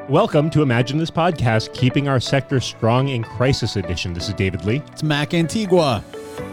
Welcome to Imagine This Podcast, keeping our sector strong in crisis edition. This is David Lee. It's Mac Antigua.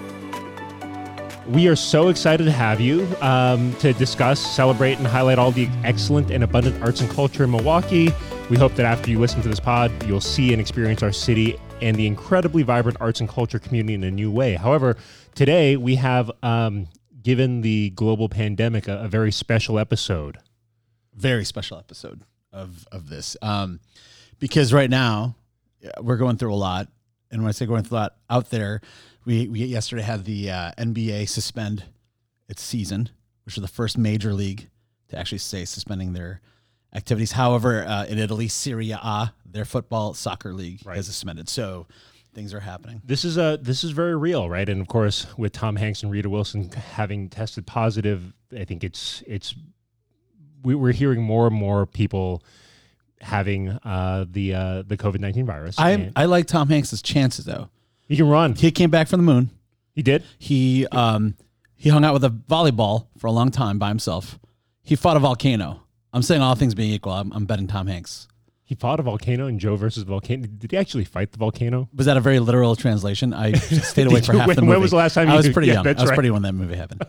We are so excited to have you to discuss, celebrate, and highlight all the excellent and abundant arts and culture in Milwaukee. We hope that after you listen to this pod, you'll see and experience our city and the incredibly vibrant arts and culture community in a new way. However, today we have, given the global pandemic, a very special episode. Very special episode of this. Because right now, we're going through a lot. And when I say going through a lot out there, we yesterday had the NBA suspend its season, which is the first major league to actually say suspending their activities. However, in Italy, Serie A, their soccer league has suspended. So things are happening. This is very real, right? And of course, with Tom Hanks and Rita Wilson having tested positive, I think we're hearing more and more people having the COVID-19 virus. I like Tom Hanks' chances though. He can run. He came back from the moon. He did. He hung out with a volleyball for a long time by himself. He fought a volcano. I'm saying all things being equal, I'm betting Tom Hanks. He fought a volcano in Joe versus Volcano. Did he actually fight the volcano? Was that a very literal translation? I stayed awake for half the movie. When was the last time I was pretty young. I was pretty when that movie happened.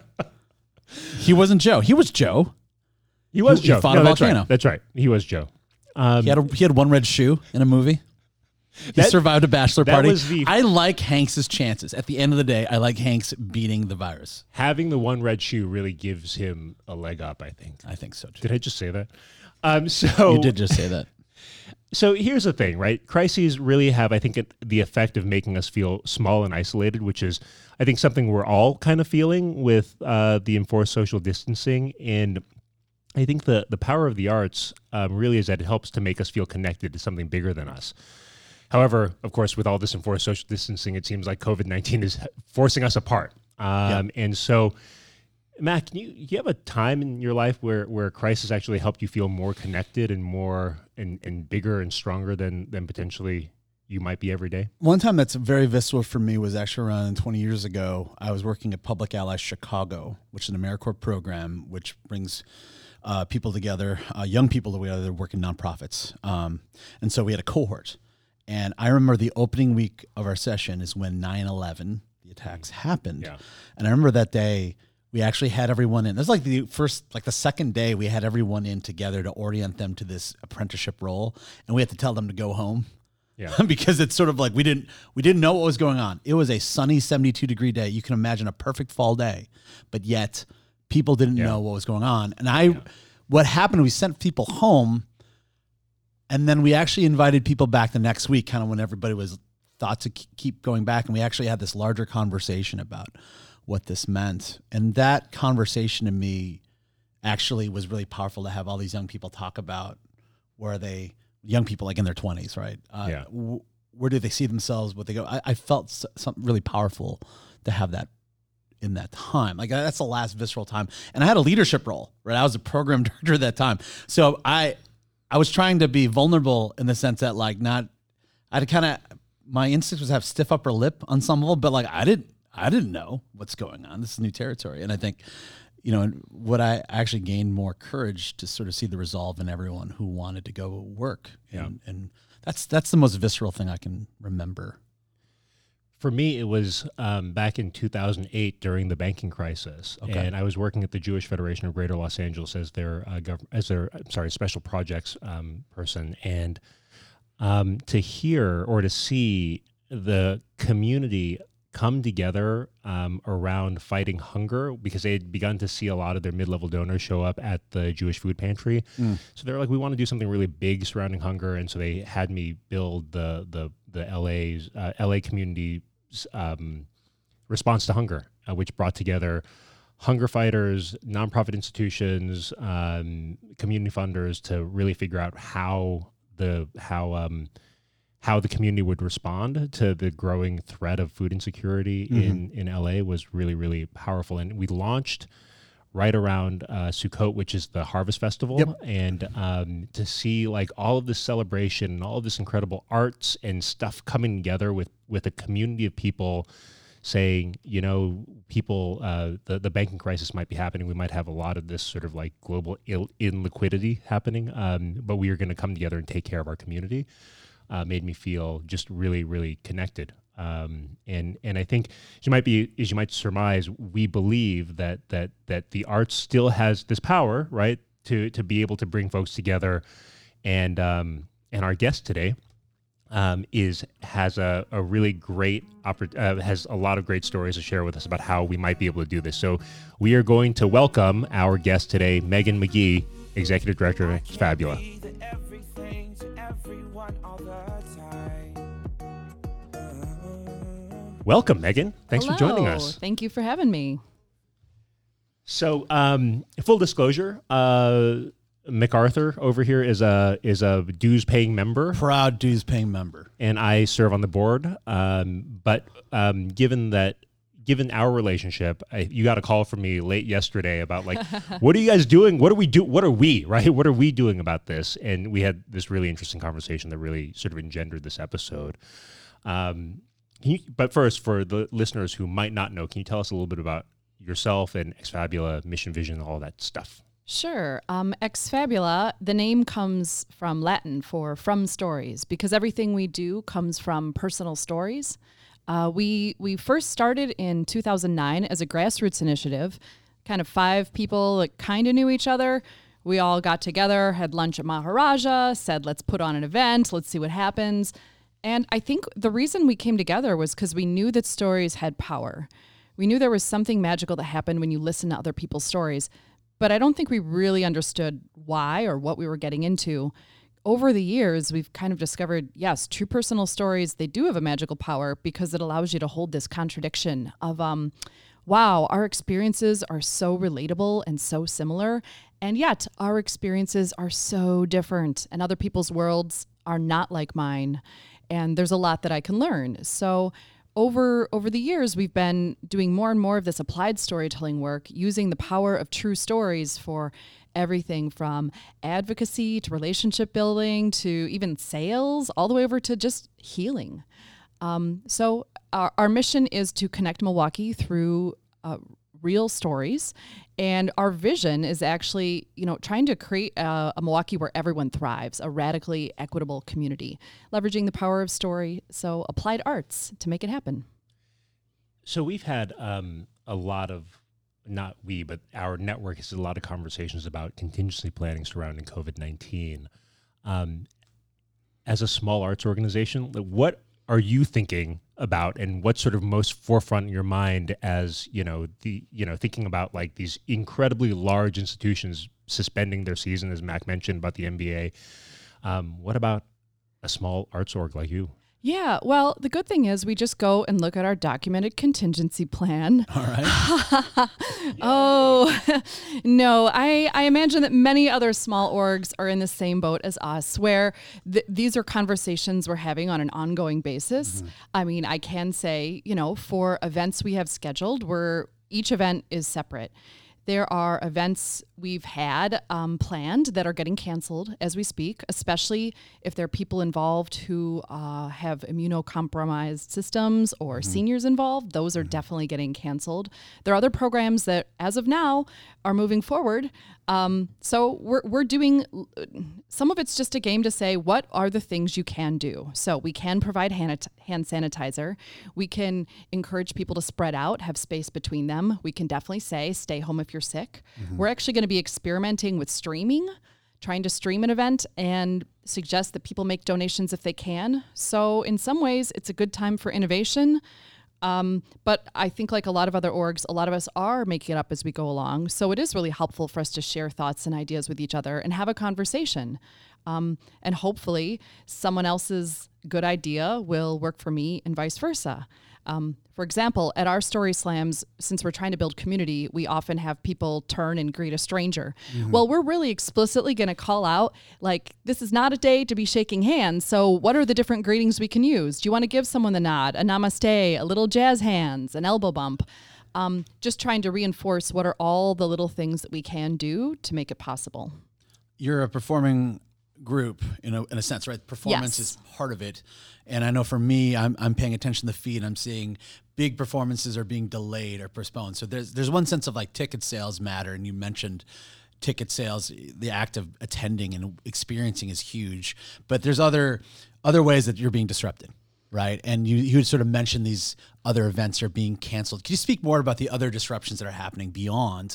He wasn't Joe. He was Joe. He was Joe. He fought a volcano. Right. That's right. He was Joe. He had one red shoe in a movie. He survived a bachelor party. I like Hanks' chances. At the end of the day, I like Hanks beating the virus. Having the one red shoe really gives him a leg up, I think. I think so, too. Did I just say that? You did just say that. So here's the thing, right? Crises really have, I think, the effect of making us feel small and isolated, which is, I think, something we're all kind of feeling with the enforced social distancing. And I think the power of the arts really is that it helps to make us feel connected to something bigger than us. However, of course, with all this enforced social distancing, it seems like COVID-19 is forcing us apart. And so, Matt, do you have a time in your life where crisis actually helped you feel more connected and more and bigger and stronger than potentially you might be every day? One time that's very visceral for me was actually around 20 years ago. I was working at Public Allies Chicago, which is an AmeriCorps program, which brings people together, young people together that work in nonprofits. And so we had a cohort. And I remember the opening week of our session is when 9/11, the attacks happened. Yeah. And I remember that day we actually had everyone in. It was like the second day we had everyone in together to orient them to this apprenticeship role. And we had to tell them to go home. Yeah. Because it's sort of like we didn't know what was going on. It was a sunny 72-degree day. You can imagine a perfect fall day, but yet people didn't know what was going on. And what happened, we sent people home. And then we actually invited people back the next week, kind of when everybody was thought to keep going back. And we actually had this larger conversation about what this meant. And that conversation to me actually was really powerful to have all these young people talk about young people like in their 20s, right? Where do they see themselves, what they go? I felt something really powerful to have that in that time. Like that's the last visceral time. And I had a leadership role, right? I was a program director at that time. So I was trying to be vulnerable in the sense that my instinct was to have stiff upper lip on some level, but I didn't know what's going on. This is new territory. And I think, what I actually gained more courage to sort of see the resolve in everyone who wanted to go work. And that's the most visceral thing I can remember. For me, it was back in 2008 during the banking crisis, and I was working at the Jewish Federation of Greater Los Angeles as their special projects person, and to hear or to see the community come together around fighting hunger, because they had begun to see a lot of their mid-level donors show up at the Jewish food pantry. So they're like, we want to do something really big surrounding hunger, and so they had me build the LA community response to hunger, which brought together hunger fighters, nonprofit institutions, community funders to really figure out how the community would respond to the growing threat of food insecurity in LA was really, really powerful. And we launched right around Sukkot, which is the harvest festival, and to see all of this celebration and all of this incredible arts and stuff coming together with a community of people saying, people, the banking crisis might be happening. We might have a lot of this sort of like global illiquidity happening, but we are going to come together and take care of our community. Made me feel just really, really connected. And I think as you might surmise, we believe that the arts still has this power, right, to be able to bring folks together. And our guest today has a really great has a lot of great stories to share with us about how we might be able to do this. So we are going to welcome our guest today, Megan McGee, Executive Director of Exfabula. Welcome, Megan. Thanks Hello. for joining us. Thank you for having me. So, full disclosure, MacArthur over here is a dues-paying member, Proud dues-paying member. and I serve on the board. But given our relationship, you got a call from me late yesterday about like, what are you guys doing? What are we right? What are we doing about this? And we had this really interesting conversation that really sort of engendered this episode. But first, for the listeners who might not know, can you tell us a little bit about yourself and Exfabula, mission, vision, all that stuff? Sure. Exfabula, the name comes from Latin for from stories, because everything we do comes from personal stories. We first started in 2009 as a grassroots initiative, kind of 5 people that kind of knew each other. We all got together, had lunch at Maharaja, said, let's put on an event, let's see what happens. And I think the reason we came together was because we knew that stories had power. We knew there was something magical that happened when you listen to other people's stories, but I don't think we really understood why or what we were getting into. Over the years, we've kind of discovered, yes, true personal stories, they do have a magical power because it allows you to hold this contradiction of, wow, our experiences are so relatable and so similar, and yet our experiences are so different, and other people's worlds are not like mine. And there's a lot that I can learn. So over the years, we've been doing more and more of this applied storytelling work, using the power of true stories for everything from advocacy to relationship building to even sales, all the way over to just healing. So our mission is to connect Milwaukee through real stories. And our vision is actually, trying to create a Milwaukee where everyone thrives, a radically equitable community, leveraging the power of story. So applied arts to make it happen. So we've had a lot of, not we, but our network has had a lot of conversations about contingency planning surrounding COVID-19. As a small arts organization, what are you thinking about, and what's sort of most forefront in your mind as thinking about like these incredibly large institutions suspending their season, as Mac mentioned about the NBA? What about a small arts org like you? Yeah, well, the good thing is we just go and look at our documented contingency plan. All right. Oh, no, I imagine that many other small orgs are in the same boat as us, where these are conversations we're having on an ongoing basis. Mm-hmm. I mean, I can say, for events we have scheduled, each event is separate. There are events we've had planned that are getting canceled as we speak, especially if there are people involved who have immunocompromised systems or mm-hmm. seniors involved. Those are definitely getting canceled. There are other programs that, as of now, are moving forward. So we're doing, some of it's just a game to say, what are the things you can do? So we can provide hand sanitizer. We can encourage people to spread out, have space between them. We can definitely say, stay home if you're sick. Mm-hmm. We're actually going to be experimenting with streaming, trying to stream an event and suggest that people make donations if they can. So in some ways, it's a good time for innovation. But I think like a lot of other orgs, a lot of us are making it up as we go along. So it is really helpful for us to share thoughts and ideas with each other and have a conversation. And hopefully someone else's good idea will work for me and vice versa. For example, at our story slams, since we're trying to build community, we often have people turn and greet a stranger. Mm-hmm. Well, we're really explicitly going to call out, like, this is not a day to be shaking hands. So what are the different greetings we can use? Do you want to give someone the nod, a namaste, a little jazz hands, an elbow bump? Just trying to reinforce what are all the little things that we can do to make it possible. You're a performing group in a sense, right? Performance Yes. is part of it. And I know for me, I'm paying attention to the feed. I'm seeing big performances are being delayed or postponed. So there's one sense of like ticket sales matter. And you mentioned ticket sales, the act of attending and experiencing is huge, but there's other ways that you're being disrupted. Right. And you sort of mentioned these other events are being canceled. Can you speak more about the other disruptions that are happening beyond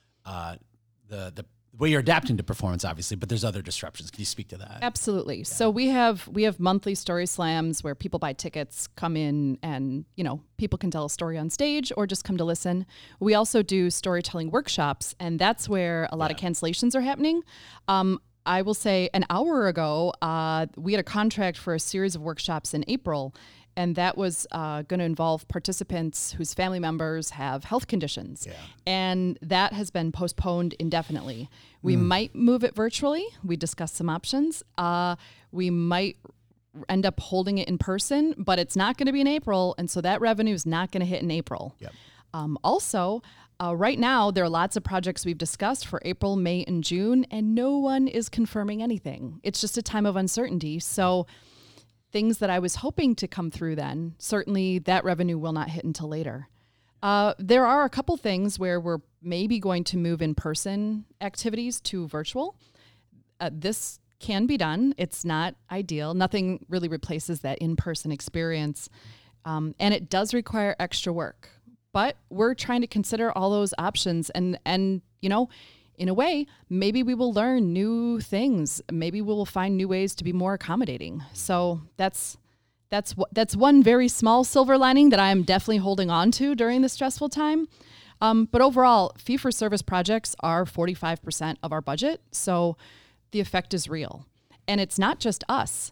the way you're adapting to performance, obviously, but there's other disruptions. Can you speak to that? Absolutely. Yeah. So we have monthly story slams where people buy tickets, come in, and people can tell a story on stage or just come to listen. We also do storytelling workshops, and that's where a lot of cancellations are happening. I will say an hour ago, we had a contract for a series of workshops in April, and that was going to involve participants whose family members have health conditions. Yeah. And that has been postponed indefinitely. We might move it virtually. We discussed some options. We might end up holding it in person, but it's not going to be in April, and so that revenue is not going to hit in April. Yep. Also, right now, there are lots of projects we've discussed for April, May, and June, and no one is confirming anything. It's just a time of uncertainty. So things that I was hoping to come through then, certainly that revenue will not hit until later. There are a couple things where we're maybe going to move in-person activities to virtual. This can be done. It's not ideal. Nothing really replaces that in-person experience. And it does require extra work. But we're trying to consider all those options and in a way, maybe we will learn new things. Maybe we will find new ways to be more accommodating. So that's one very small silver lining that I am definitely holding on to during this stressful time. But overall, fee-for-service projects are 45% of our budget, so the effect is real. And it's not just us.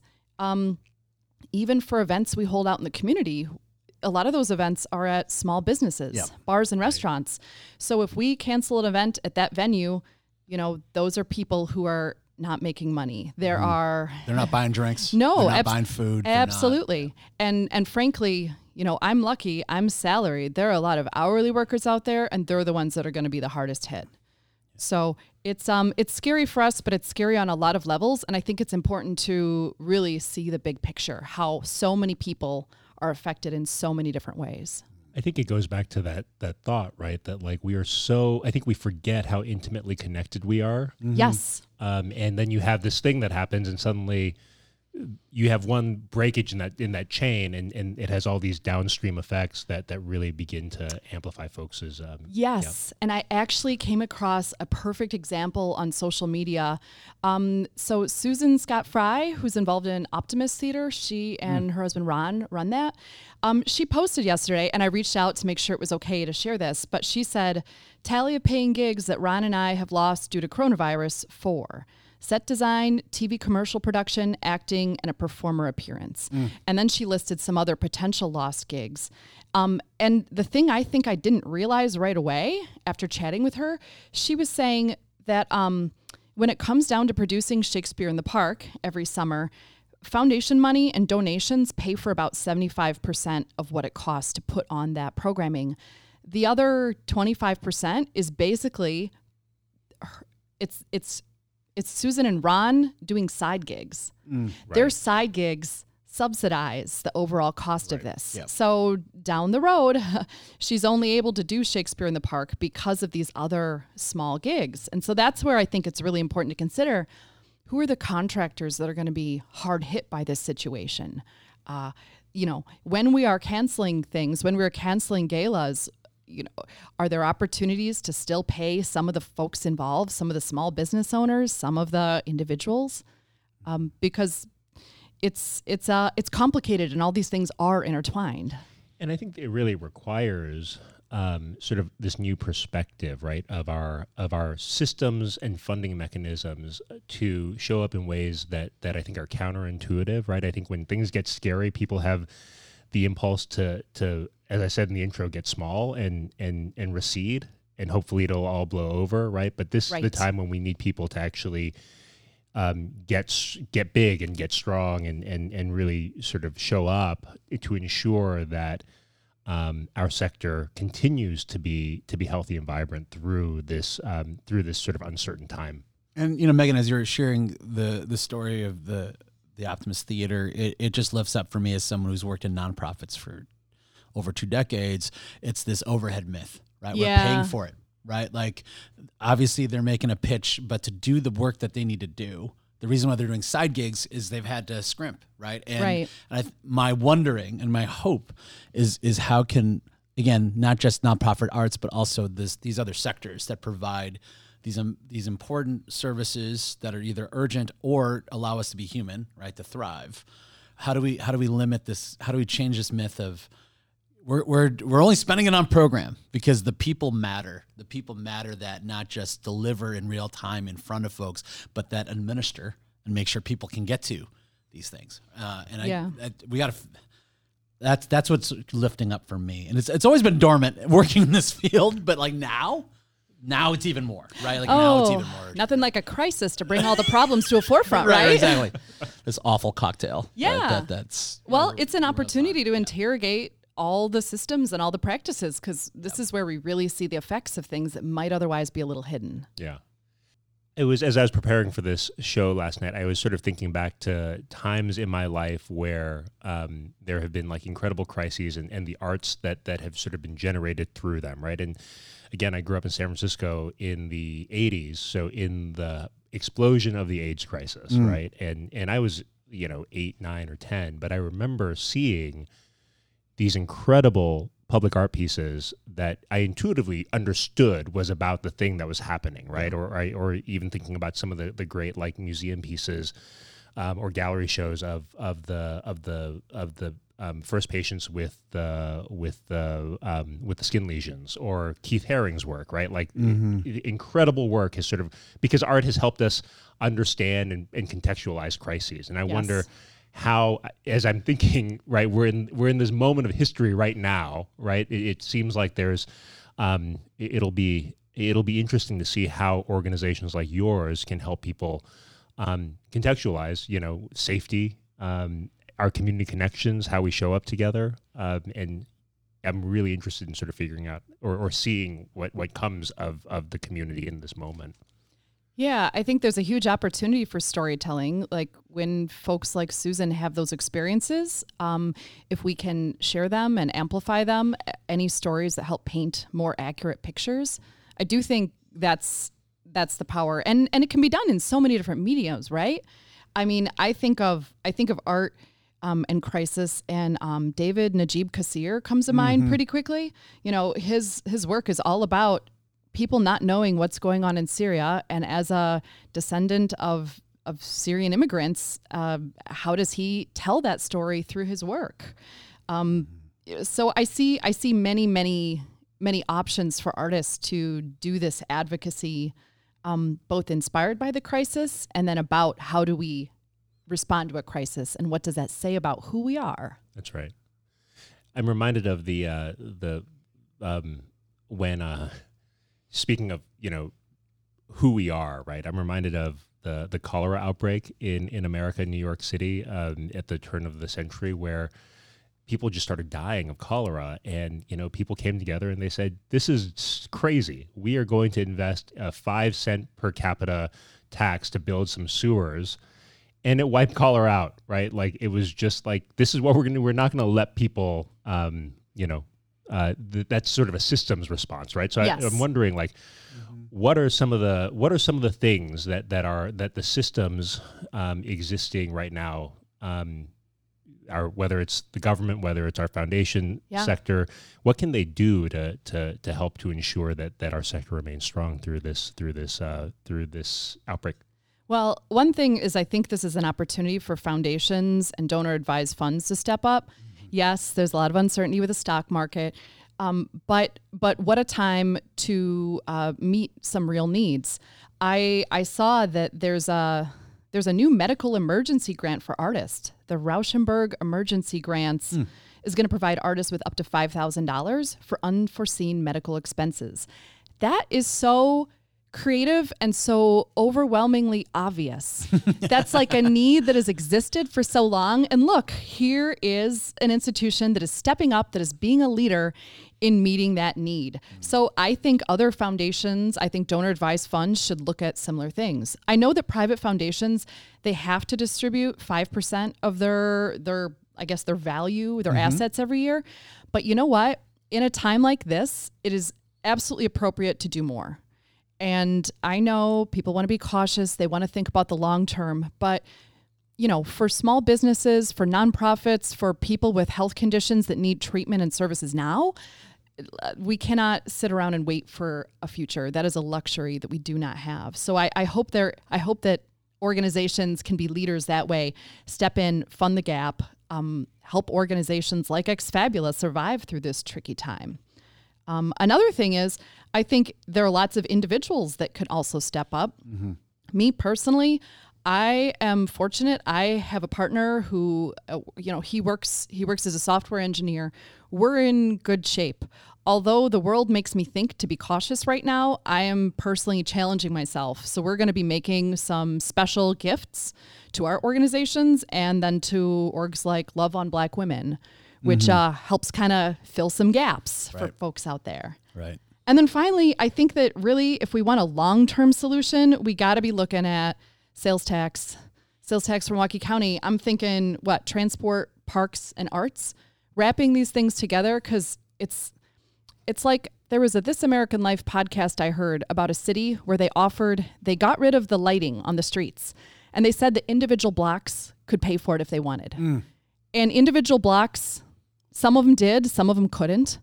Even for events we hold out in the community, a lot of those events are at small businesses, bars and restaurants. So if we cancel an event at that venue, those are people who are not making money. They're not buying drinks. No, they're not buying food. Absolutely. And frankly, I'm lucky. I'm salaried. There are a lot of hourly workers out there, and they're the ones that are going to be the hardest hit. So it's scary for us, but it's scary on a lot of levels. And I think it's important to really see the big picture, how so many people are affected in so many different ways. I think it goes back to that thought, right? That like I think we forget how intimately connected we are. Mm-hmm. Yes. And then you have this thing that happens and suddenly you have one breakage in that chain and it has all these downstream effects that really begin to amplify folks' Yes. And I actually came across a perfect example on social media. So Susan Scott Fry, who's involved in Optimist Theater, she and her husband Ron run that. She posted yesterday, and I reached out to make sure it was okay to share this, but she said, tally of paying gigs that Ron and I have lost due to coronavirus: 4. Set design, TV commercial production, acting, and a performer appearance. And then she listed some other potential lost gigs. And the thing I think I didn't realize right away after chatting with her, she was saying that when it comes down to producing Shakespeare in the Park every summer, foundation money and donations pay for about 75% of what it costs to put on that programming. The other 25% is basically, it's Susan and Ron doing side gigs. Right. Their side gigs subsidize the overall cost of this. Yep. So down the road, she's only able to do Shakespeare in the Park because of these other small gigs. And so that's where I think it's really important to consider, who are the contractors that are going to be hard hit by this situation? When we are canceling things, when we're canceling galas, are there opportunities to still pay some of the folks involved, some of the small business owners, some of the individuals? Because it's complicated and all these things are intertwined. And I think it really requires sort of this new perspective, right, of our systems and funding mechanisms to show up in ways that I think are counterintuitive, right? I think when things get scary, people have the impulse to, as I said in the intro, get small and recede, and hopefully it'll all blow over, right? But this is the time when we need people to actually get big and get strong and really sort of show up to ensure that our sector continues to be healthy and vibrant through this sort of uncertain time. And Megan, as you're sharing the story of the Optimist Theater, it just lifts up for me as someone who's worked in nonprofits for over 2 decades. It's this overhead myth, right? Yeah. We're paying for it, right? Like, obviously they're making a pitch, but to do the work that they need to do, the reason why they're doing side gigs is they've had to scrimp, right? And my wondering and my hope is how can, again, not just nonprofit arts, but also these other sectors that provide these important services that are either urgent or allow us to be human, right, to thrive. How do we limit this? How do we change this myth of we're only spending it on program because the people matter. The people matter that not just deliver in real time in front of folks, but that administer and make sure people can get to these things. We got to. That's what's lifting up for me, and it's always been dormant working in this field, but like now it's even more, right? Like now it's even more. Nothing like a crisis to bring all the problems to a forefront, right? Exactly. This awful cocktail. Yeah. Right? That's it's an opportunity to interrogate all the systems and all the practices, because this is where we really see the effects of things that might otherwise be a little hidden. Yeah. It was, as I was preparing for this show last night, I was sort of thinking back to times in my life where there have been like incredible crises and the arts that have sort of been generated through them, right? And again, I grew up in San Francisco in the 80s, so in the explosion of the AIDS crisis, right? And I was, 8, 9, or 10, but I remember seeing these incredible public art pieces that I intuitively understood was about the thing that was happening, right? Or even thinking about some of the great like museum pieces or gallery shows of the first patients with the skin lesions, or Keith Haring's work, right? Like incredible work has sort of, because art has helped us understand and contextualize crises, and I wonder how, as I'm thinking, right, we're in this moment of history right now, right? It seems like there's, it'll be interesting to see how organizations like yours can help people contextualize, safety, our community connections, how we show up together, and I'm really interested in sort of figuring out or seeing what comes of the community in this moment. Yeah, I think there's a huge opportunity for storytelling. Like when folks like Susan have those experiences, if we can share them and amplify them, any stories that help paint more accurate pictures, I do think that's the power. And it can be done in so many different mediums, right? I mean, I think of art and crisis, and David Najib Kassir comes to mind pretty quickly. His work is all about people not knowing what's going on in Syria. And as a descendant of Syrian immigrants, how does he tell that story through his work? So I see many, many, many options for artists to do this advocacy, both inspired by the crisis and then about how do we respond to a crisis and what does that say about who we are? That's right. I'm reminded of when speaking of, who we are, right? I'm reminded of the cholera outbreak in America, New York City, at the turn of the century, where people just started dying of cholera. And, people came together and they said, this is crazy. We are going to invest a 5-cent per capita tax to build some sewers. And it wiped cholera out, right? Like, it was just like, this is what we're going to do. We're not going to let people, that's sort of a systems response, right? So yes. I'm wondering, like, what are some of the things that the systems existing right now are, whether it's the government, whether it's our foundation sector, what can they do to help to ensure that our sector remains strong through this outbreak? Well, one thing is, I think this is an opportunity for foundations and donor-advised funds to step up. Yes, there's a lot of uncertainty with the stock market, but what a time to meet some real needs. I saw that there's a new medical emergency grant for artists. The Rauschenberg Emergency Grants is going to provide artists with up to $5,000 for unforeseen medical expenses. That is so creative and so overwhelmingly obvious. That's like a need that has existed for so long. And look, here is an institution that is stepping up, that is being a leader in meeting that need. So I think other foundations, I think donor advised funds should look at similar things. I know that private foundations, they have to distribute 5% of their value, their assets every year. But you know what? In a time like this, it is absolutely appropriate to do more. And I know people want to be cautious. They want to think about the long term. But, for small businesses, for nonprofits, for people with health conditions that need treatment and services now, we cannot sit around and wait for a future. That is a luxury that we do not have. So I hope that organizations can be leaders that way, step in, fund the gap, help organizations like Exfabulous survive through this tricky time. Another thing is, I think there are lots of individuals that could also step up. Mm-hmm. Me personally, I am fortunate. I have a partner who, he works as a software engineer. We're in good shape. Although the world makes me think to be cautious right now, I am personally challenging myself. So we're going to be making some special gifts to our organizations and then to orgs like Love on Black Women, which helps kind of fill some gaps for folks out there. Right. And then finally, I think that really, if we want a long-term solution, we got to be looking at sales tax for Milwaukee County. I'm thinking, transport, parks, and arts, wrapping these things together, because it's like there was a This American Life podcast I heard about a city where they got rid of the lighting on the streets, and they said that individual blocks could pay for it if they wanted. And individual blocks, some of them did, some of them couldn't.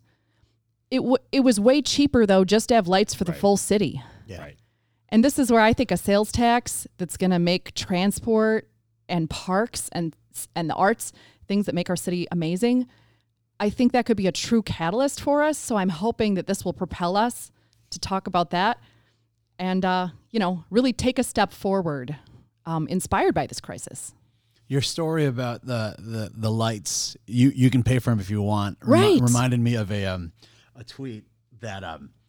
It was way cheaper, though, just to have lights for the full city. Yeah. Right. And this is where I think a sales tax that's going to make transport and parks and the arts, things that make our city amazing, I think that could be a true catalyst for us. So I'm hoping that this will propel us to talk about that and, really take a step forward, inspired by this crisis. Your story about the lights, you can pay for them if you want. Right. Reminded me of a tweet that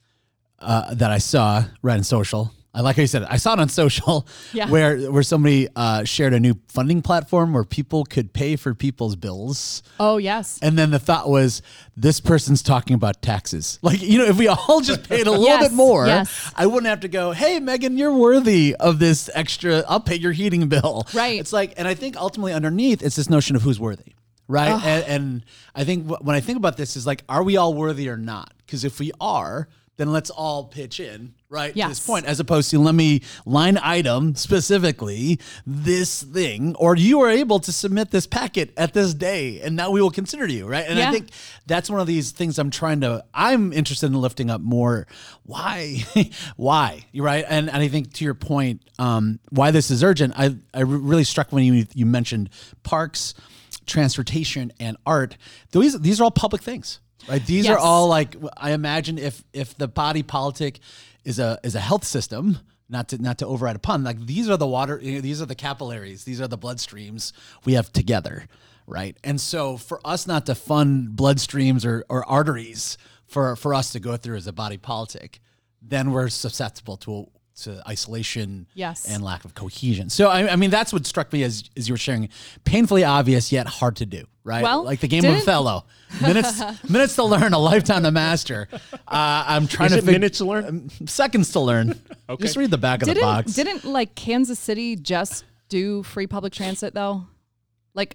I saw right on social. I like how you said it. I saw it on social, where somebody shared a new funding platform where people could pay for people's bills. Oh, yes. And then the thought was, this person's talking about taxes. Like, if we all just paid a little bit more, I wouldn't have to go, hey, Megan, you're worthy of this extra. I'll pay your heating bill. Right. It's like, and I think ultimately underneath, it's this notion of who's worthy. Right. And I think when I think about this is like, are we all worthy or not? Because if we are, then let's all pitch in, right? Yes. To this point, as opposed to let me line item specifically this thing, or you are able to submit this packet at this day, and now we will consider you, right? And I think that's one of these things I'm interested in lifting up more. Why? Why? You're right. And I think to your point, why this is urgent, I really struck when you mentioned parks, transportation, and art. These are all public things. Right. These are all like, I imagine if the body politic is a health system, not to override a pun, like these are the water, these are the capillaries, these are the bloodstreams we have together. Right. And so for us not to fund bloodstreams or arteries for us to go through as a body politic, then we're susceptible to isolation and lack of cohesion. So, I mean, that's what struck me as you were sharing. Painfully obvious, yet hard to do, right? Well, like the game of Othello. Minutes to learn, a lifetime to master. I'm trying Is to it minutes to learn? Seconds to learn. Okay. Just read the back of the box. Didn't like Kansas City just do free public transit, though? Like,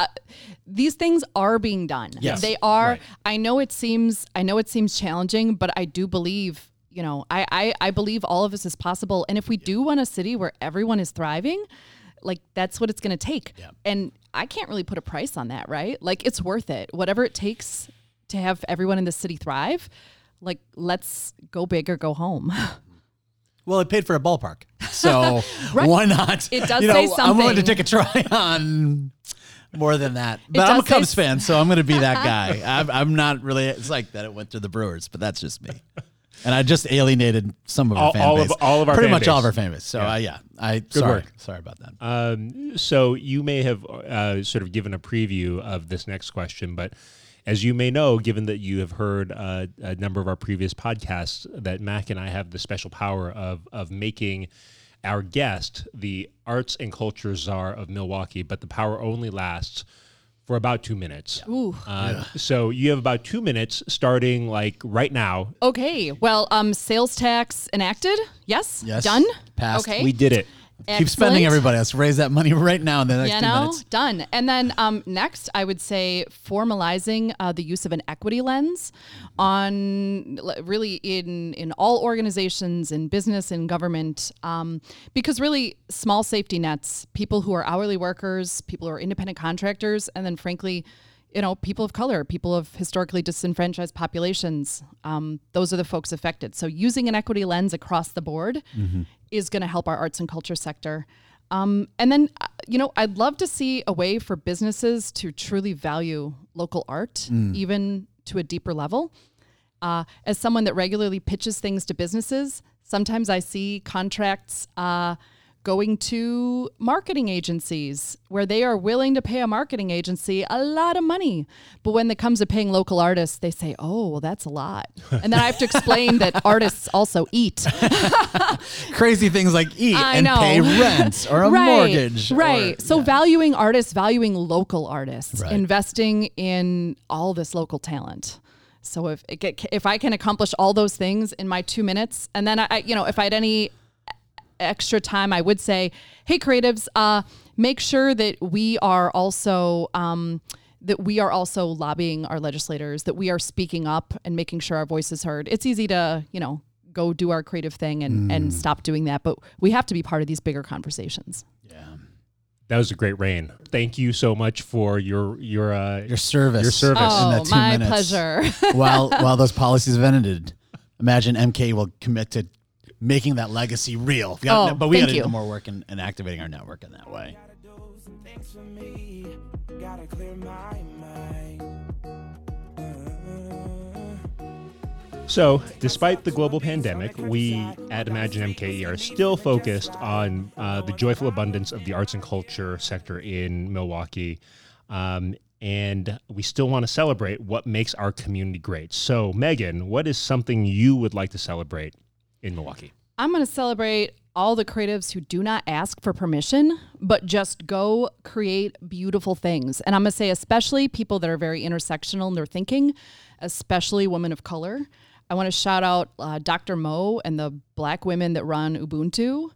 these things are being done. Yes. They are. Right. I know it seems challenging, but I do believe, I believe all of this is possible. And if we do want a city where everyone is thriving, like that's what it's going to take. Yeah. And I can't really put a price on that, right? Like it's worth it. Whatever it takes to have everyone in the city thrive, like let's go big or go home. Well, it paid for a ballpark. So why not? It does say something. I'm willing to take a try on more than that. But I'm a Cubs fan, so I'm going to be that guy. I'm not really psyched that it went to the Brewers, but that's just me. And I just alienated some of our fan base. All of our pretty fan much base. all of our fan base. So work. Sorry about that. So you may have sort of given a preview of this next question, but as you may know, given that you have heard a number of our previous podcasts, that Mac and I have the special power of making our guest the arts and culture czar of Milwaukee, but the power only lasts for about 2 minutes. Ooh. So you have about 2 minutes starting like right now. Okay. Well, sales tax enacted. Yes. Yes. Done. Passed. Okay. We did it. Keep spending, Excellent. everybody. Let's raise that money right now in the next 2 minutes. Done. And then next, I would say formalizing the use of an equity lens on really in all organizations, in business, in government, because really small safety nets, people who are hourly workers, people who are independent contractors, and then frankly, people of color, people of historically disenfranchised populations, those are the folks affected. So using an equity lens across the board is going to help our arts and culture sector. And then, I'd love to see a way for businesses to truly value local art, even to a deeper level. As someone that regularly pitches things to businesses, sometimes I see contracts going to marketing agencies where they are willing to pay a marketing agency a lot of money. But when it comes to paying local artists, they say, oh, well, that's a lot. And then I have to explain that artists also eat. Crazy things like eat and pay rent or a mortgage. Right. So valuing artists, valuing local artists, investing in all this local talent. So if I can accomplish all those things in my 2 minutes, and then if I had any extra time, I would say, hey, creatives, make sure that we are also lobbying our legislators, that we are speaking up and making sure our voice is heard. It's easy to, go do our creative thing and stop doing that, but we have to be part of these bigger conversations. Yeah. That was a great reign. Thank you so much for your service. Your service. Oh, in that 2 my minutes. pleasure. while those policies have ended, Imagine MKE will commit to making that legacy real. We got to do more work in activating our network in that way. So, despite the global pandemic, we at Imagine MKE are still focused on the joyful abundance of the arts and culture sector in Milwaukee. And we still want to celebrate what makes our community great. So, Megan, what is something you would like to celebrate in Milwaukee? I'm going to celebrate all the creatives who do not ask for permission, but just go create beautiful things. And I'm going to say especially people that are very intersectional in their thinking, especially women of color. I want to shout out Dr. Mo and the Black women that run Ubuntu.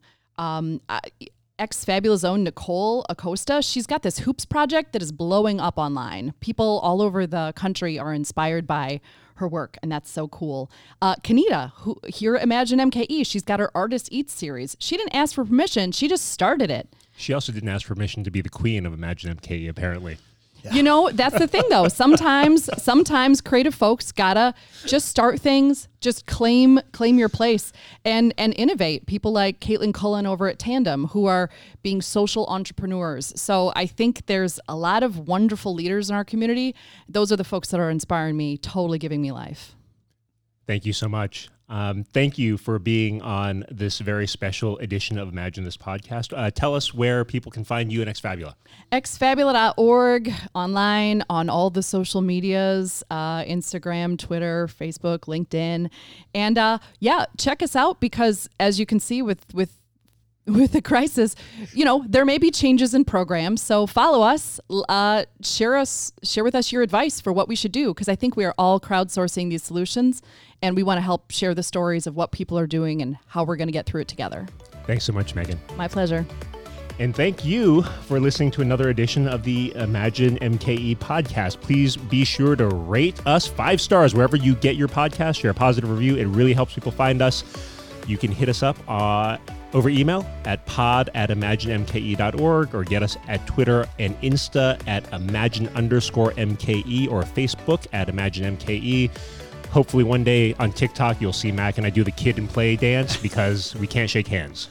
Ex-Fabulous own Nicole Acosta, she's got this Hoops project that is blowing up online. People all over the country are inspired by her work, and that's so cool. Kanita, who here at Imagine MKE, she's got her Artist Eats series. She didn't ask for permission, she just started it. She also didn't ask permission to be the queen of Imagine MKE, apparently. Yeah. You know, that's the thing though. Sometimes creative folks gotta just start things, just claim your place and innovate. People like Caitlin Cullen over at Tandem who are being social entrepreneurs. So I think there's a lot of wonderful leaders in our community. Those are the folks that are inspiring me, totally giving me life. Thank you so much. Thank you for being on this very special edition of Imagine This podcast. Tell us where people can find you and Exfabula. Exfabula.org, online, on all the social medias, Instagram, Twitter, Facebook, LinkedIn. And check us out because as you can see with the crisis, you know, there may be changes in programs. So follow us, share with us your advice for what we should do. Because I think we are all crowdsourcing these solutions and we want to help share the stories of what people are doing and how we're going to get through it together. Thanks so much, Megan. My pleasure. And thank you for listening to another edition of the Imagine MKE podcast. Please be sure to rate us 5 stars wherever you get your podcast. Share a positive review. It really helps people find us. You can hit us up over email at pod@imaginemke.org or get us at Twitter and Insta at imagine_MKE or Facebook at ImagineMKE. Hopefully one day on TikTok, you'll see Mac and I do the kid and play dance because we can't shake hands.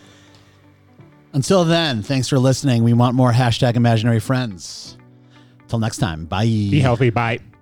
Until then, thanks for listening. We want more #imaginary friends. Till next time. Bye. Be healthy. Bye.